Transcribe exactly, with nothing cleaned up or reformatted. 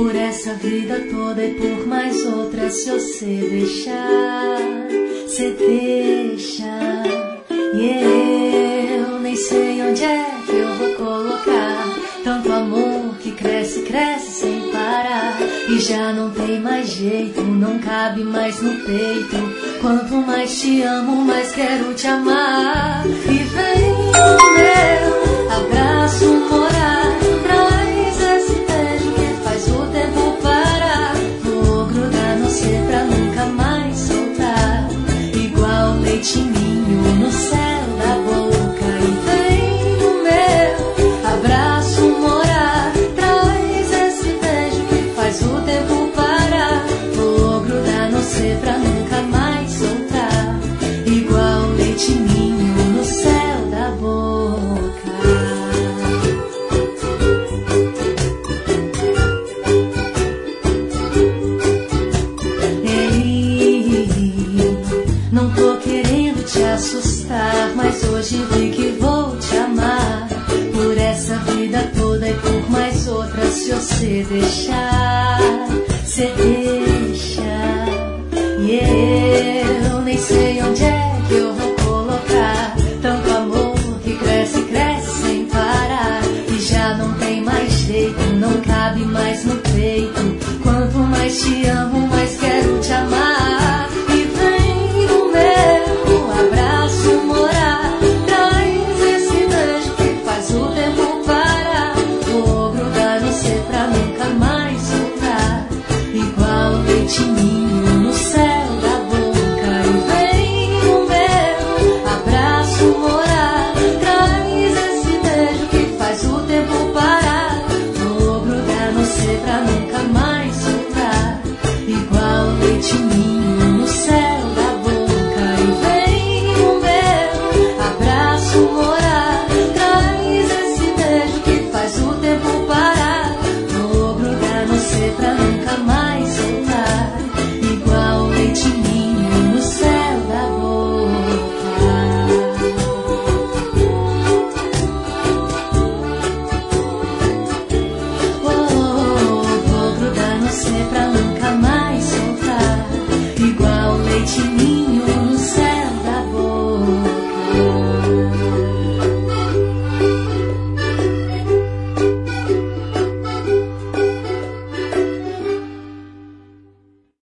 por essa vida toda e por mais outras. Se você deixar, você deixa. E eu nem sei onde é que eu vou colocar tanto amor que cresce, cresce sem parar. E já não tem mais jeito, não cabe mais no peito. Quanto mais te amo, mais quero te amar. E vem no meu abraço morar, traz esse beijo que faz o tempo parar. Vou grudar no céu pra nunca mais soltar, igual leitinho no céu da boca. E vem no meu abraço morar, traz esse beijo que faz o tempo parar. Vou grudar no céu pra nunca mais soltar, igual leitinho no céu da boca. Não tô querendo te assustar, mas hoje vi que vou te amar por essa vida toda e por mais outras. Se você deixar, você deixa. E eu nem sei onde é que eu vou colocar tanto amor que cresce, cresce sem parar. E já não tem mais jeito, não cabe mais no peito. Quanto mais te amo, mais quero te amar. E vem no meu abraço morar, traz esse beijo que faz o tempo parar. Vou grudar no céu pra nunca mais soltar, igual leitinho